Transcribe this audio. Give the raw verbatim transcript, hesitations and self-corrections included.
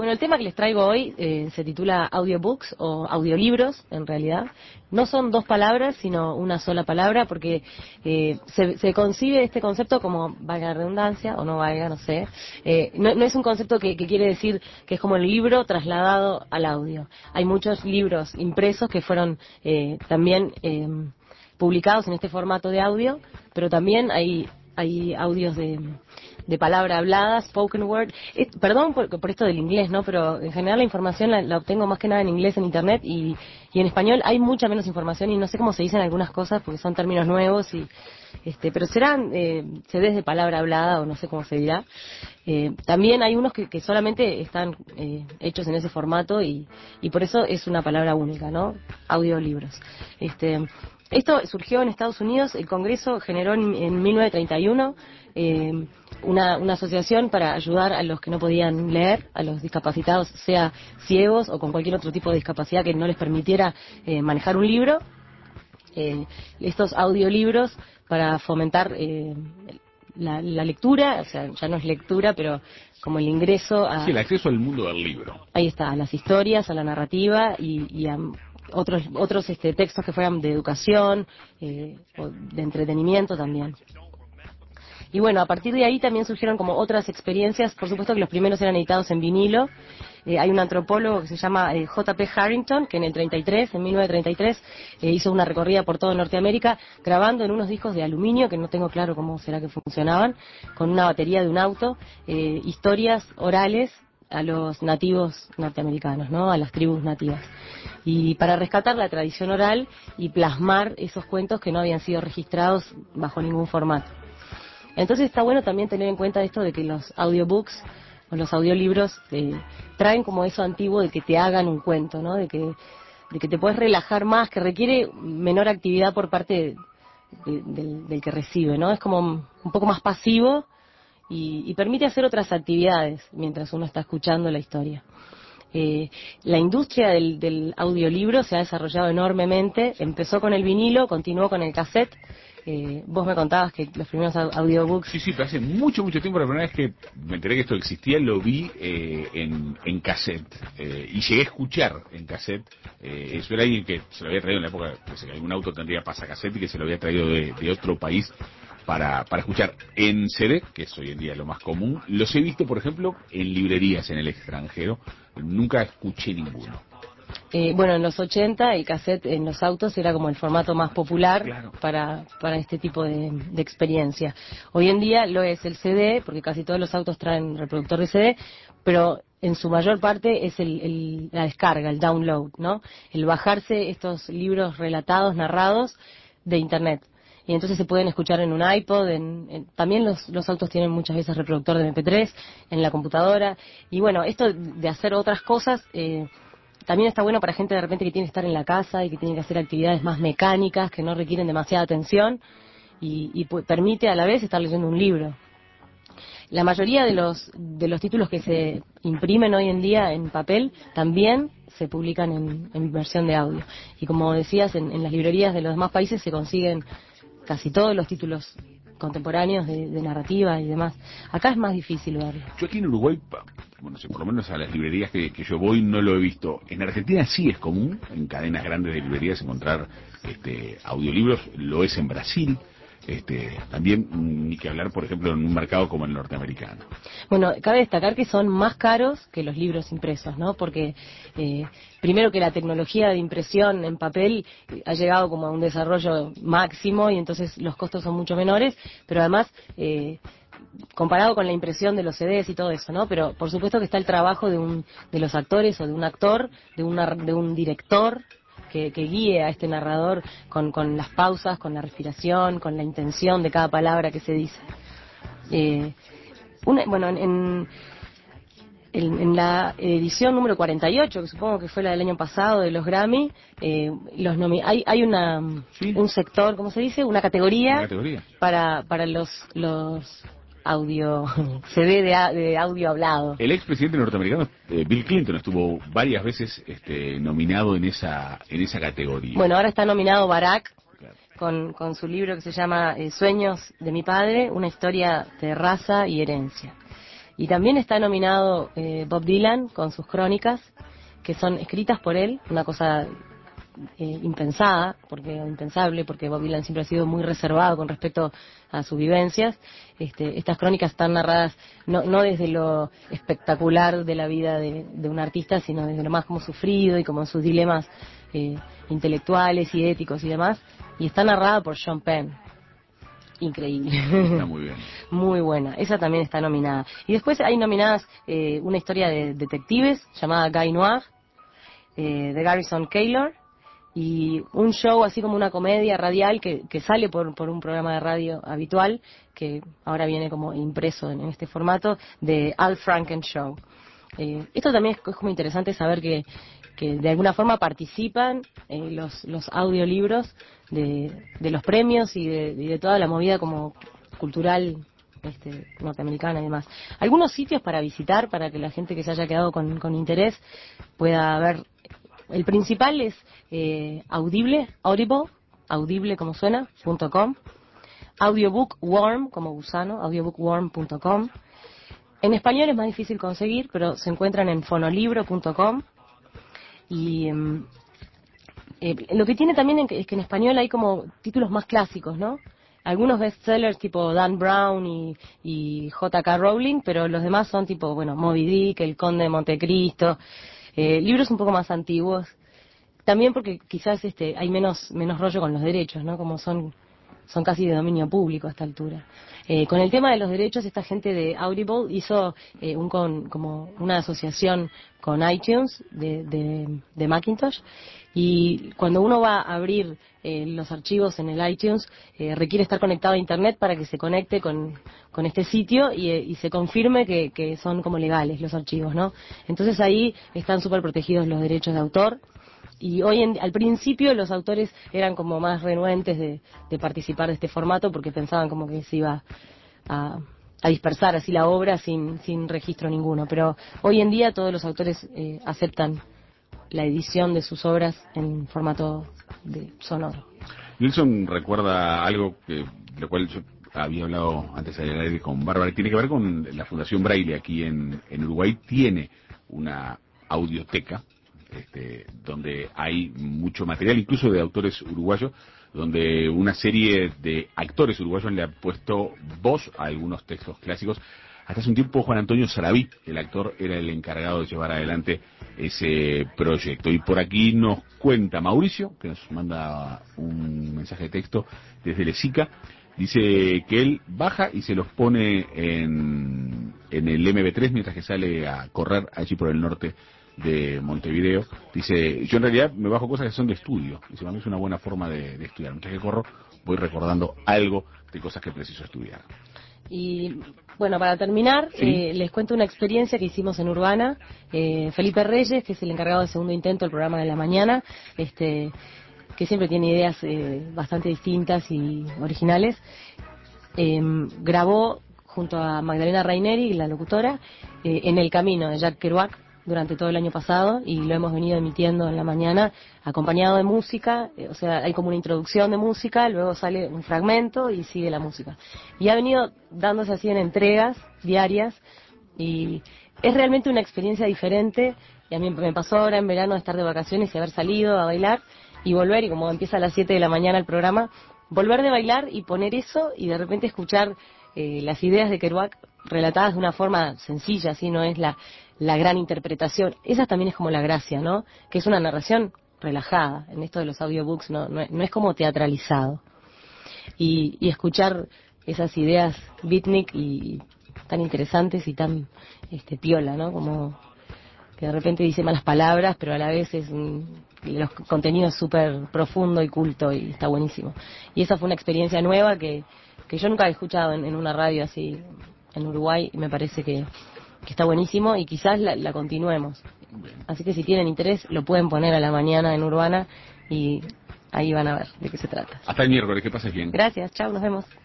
Bueno, el tema que les traigo hoy eh, se titula audiobooks o audiolibros, en realidad. No son dos palabras, sino una sola palabra, porque eh, se, se concibe este concepto como, valga la redundancia, o no valga, no sé. Eh, no, no es un concepto que, que quiere decir que es como el libro trasladado al audio. Hay muchos libros impresos que fueron eh, también eh, publicados en este formato de audio, pero también hay, hay audios de... de palabra hablada, spoken word. Eh, perdón por, por esto del inglés, ¿no? Pero en general la información la, la obtengo más que nada en inglés en internet y, y en español hay mucha menos información y no sé cómo se dicen algunas cosas porque son términos nuevos y este, pero serán eh, C Ds de palabra hablada o no sé cómo se dirá. Eh, también hay unos que, que solamente están eh, hechos en ese formato y, y por eso es una palabra única, ¿no? Audiolibros. Este, esto surgió en Estados Unidos, el Congreso generó en, en mil novecientos treinta y uno eh, una, una asociación para ayudar a los que no podían leer, a los discapacitados, sea ciegos o con cualquier otro tipo de discapacidad que no les permitiera eh, manejar un libro. Eh, estos audiolibros para fomentar eh, la, la lectura, o sea, ya no es lectura, pero como el ingreso a... Sí, el acceso al mundo del libro. Ahí está, a las historias, a la narrativa y, y a otros otros este, textos que fueran de educación, eh, o de entretenimiento también. Y bueno, a partir de ahí también surgieron como otras experiencias. Por supuesto que los primeros eran editados en vinilo. Eh, hay un antropólogo que se llama eh, J P Harrington, que en el treinta y tres, en mil novecientos treinta y tres, eh, hizo una recorrida por toda Norteamérica, grabando en unos discos de aluminio, que no tengo claro cómo será que funcionaban, con una batería de un auto, eh, historias orales a los nativos norteamericanos, ¿no? A las tribus nativas. Y para rescatar la tradición oral y plasmar esos cuentos que no habían sido registrados bajo ningún formato. Entonces está bueno también tener en cuenta esto de que los audiobooks o los audiolibros eh, traen como eso antiguo de que te hagan un cuento, ¿no? De que, de que te puedes relajar más, que requiere menor actividad por parte de, de, del, del que recibe, ¿no? Es como un poco más pasivo y, y permite hacer otras actividades mientras uno está escuchando la historia. Eh, la industria del, del audiolibro se ha desarrollado enormemente, empezó con el vinilo, continuó con el cassette. Eh, vos me contabas que los primeros audiobooks... Sí, sí, pero hace mucho, mucho tiempo, la primera vez que me enteré que esto existía, lo vi eh, en, en cassette. Eh, y llegué a escuchar en cassette. Eh, eso era alguien que se lo había traído en la época, que algún auto tendría pasacassette y que se lo había traído de, de otro país para, para escuchar en C D, que es hoy en día lo más común. Los he visto, por ejemplo, en librerías en el extranjero. Nunca escuché ninguno. Eh, bueno, en los ochenta el cassette en los autos era como el formato más popular, claro, para, para este tipo de, de experiencia. Hoy en día lo es el C D, porque casi todos los autos traen reproductor de C D, pero en su mayor parte es el, el, la descarga, el download, ¿no? El bajarse estos libros relatados, narrados de Internet. Y entonces se pueden escuchar en un iPod, en, en, también los, los autos tienen muchas veces reproductor de M P tres, en la computadora. Y bueno, esto de hacer otras cosas... Eh, también está bueno para gente de repente que tiene que estar en la casa y que tiene que hacer actividades más mecánicas, que no requieren demasiada atención y, y pues, permite a la vez estar leyendo un libro. La mayoría de los, de los títulos que se imprimen hoy en día en papel también se publican en, en versión de audio. Y como decías, en, en las librerías de los demás países se consiguen casi todos los títulos contemporáneos de, de narrativa y demás. Acá es más difícil verlo. Yo aquí en Uruguay, bueno, sé, por lo menos a las librerías que, que yo voy no lo he visto. En Argentina sí es común, en cadenas grandes de librerías, encontrar este, audiolibros. Lo es en Brasil. Este, también, ni que hablar, por ejemplo, en un mercado como el norteamericano. Bueno, cabe destacar que son más caros que los libros impresos, ¿no? Porque eh, primero que la tecnología de impresión en papel ha llegado como a un desarrollo máximo y entonces los costos son mucho menores, pero además eh, comparado con la impresión de los C Ds y todo eso, ¿no? Pero por supuesto que está el trabajo de un de los actores o de un actor, de una de un director. Que, que guíe a este narrador con, con las pausas, con la respiración, con la intención de cada palabra que se dice. Eh, una, bueno, en, en, en la edición número cuarenta y ocho, que supongo que fue la del año pasado de los Grammy, eh, los nomi hay, hay una ¿Sí? un sector, ¿cómo se dice? Una categoría, ¿Una categoría? para para los los audio C D de, de audio hablado. El expresidente norteamericano eh, Bill Clinton estuvo varias veces este, nominado en esa en esa categoría. Bueno, ahora está nominado Barack, claro, con, con su libro que se llama eh, Sueños de mi padre, una historia de raza y herencia. Y también está nominado eh, Bob Dylan con sus crónicas, que son escritas por él, una cosa eh, impensada, porque impensable, porque Bob Dylan siempre ha sido muy reservado con respecto a sus vivencias. Este, estas crónicas están narradas no, no desde lo espectacular de la vida de, de un artista, sino desde lo más como sufrido y como sus dilemas eh, intelectuales y éticos y demás. Y está narrada por Sean Penn. Increíble. Está muy bien. Muy buena. Esa también está nominada. Y después hay nominadas eh, una historia de detectives llamada Guy Noir, eh, de Garrison Keillor, y un show así como una comedia radial que, que sale por, por un programa de radio habitual, que ahora viene como impreso en, en este formato, de Al Franken Show. Eh, esto también es, es como interesante saber que, que de alguna forma participan eh, los, los audiolibros de, de los premios y de, y de toda la movida como cultural este, norteamericana y demás. Algunos sitios para visitar, para que la gente que se haya quedado con, con interés pueda ver. El principal es eh, Audible, Audible, audible como suena, punto com, Audiobookworm, como gusano, audiobookworm punto com. En español es más difícil conseguir, pero se encuentran en fonolibro punto com. Y eh, eh, lo que tiene también es que en español hay como títulos más clásicos, ¿no? Algunos bestsellers tipo Dan Brown y, y J K Rowling, pero los demás son tipo, bueno, Moby Dick, El Conde de Montecristo, eh, libros un poco más antiguos. También porque quizás este hay menos menos rollo con los derechos, ¿no? Como son son casi de dominio público a esta altura. Eh, con el tema de los derechos, esta gente de Audible hizo eh, un con, como una asociación con iTunes de, de, de Macintosh, y cuando uno va a abrir eh, los archivos en el iTunes, eh, requiere estar conectado a Internet para que se conecte con, con este sitio y, y se confirme que, que son como legales los archivos, ¿no? Entonces ahí están súper protegidos los derechos de autor. Y hoy en, al principio los autores eran como más renuentes de, de participar de este formato porque pensaban como que se iba a, a dispersar así la obra sin, sin registro ninguno. Pero hoy en día todos los autores eh, aceptan la edición de sus obras en formato de sonoro. Nelson recuerda algo que lo cual yo había hablado antes del aire con Bárbara, que tiene que ver con la Fundación Braille aquí en, en Uruguay. Tiene una audioteca Este, donde hay mucho material, incluso de autores uruguayos, donde una serie de actores uruguayos le han puesto voz a algunos textos clásicos. Hasta hace un tiempo Juan Antonio Sarabí, el actor, era el encargado de llevar adelante ese proyecto. Y por aquí nos cuenta Mauricio, que nos manda un mensaje de texto desde Lezica. Dice que él baja y se los pone en, en el eme pe tres mientras que sale a correr allí por el norte de Montevideo. Dice, yo en realidad me bajo cosas que son de estudio. Dice, para mí es una buena forma de, de estudiar. Mientras que corro, voy recordando algo de cosas que preciso estudiar. Y bueno, para terminar, ¿sí? eh, les cuento una experiencia que hicimos en Urbana. Eh, Felipe Reyes, que es el encargado del segundo intento del programa de la mañana, este que siempre tiene ideas eh, bastante distintas y originales, eh, grabó junto a Magdalena Raineri, la locutora, eh, En el Camino de Jack Kerouac durante todo el año pasado, y lo hemos venido emitiendo en la mañana acompañado de música. Eh, o sea, hay como una introducción de música, luego sale un fragmento y sigue la música. Y ha venido dándose así en entregas diarias, y es realmente una experiencia diferente. Y a mí me pasó ahora en verano de estar de vacaciones y haber salido a bailar y volver, y como empieza a las siete de la mañana el programa, volver de bailar y poner eso y de repente escuchar eh, las ideas de Kerouac relatadas de una forma sencilla, así no es la, la gran interpretación. Esa también es como la gracia, ¿no? Que es una narración relajada. En esto de los audiobooks no, no, no es como teatralizado. Y, y escuchar esas ideas beatnik y tan interesantes y tan este, piola, ¿no? Como que de repente dice malas palabras, pero a la vez es un, los contenidos súper profundo y culto, y está buenísimo. Y esa fue una experiencia nueva que, que yo nunca he escuchado en, en una radio así en Uruguay, y me parece que, que está buenísimo, y quizás la, la continuemos. Así que si tienen interés lo pueden poner a la mañana en Urbana y ahí van a ver de qué se trata. Hasta el miércoles, que pases bien. Gracias, chao, nos vemos.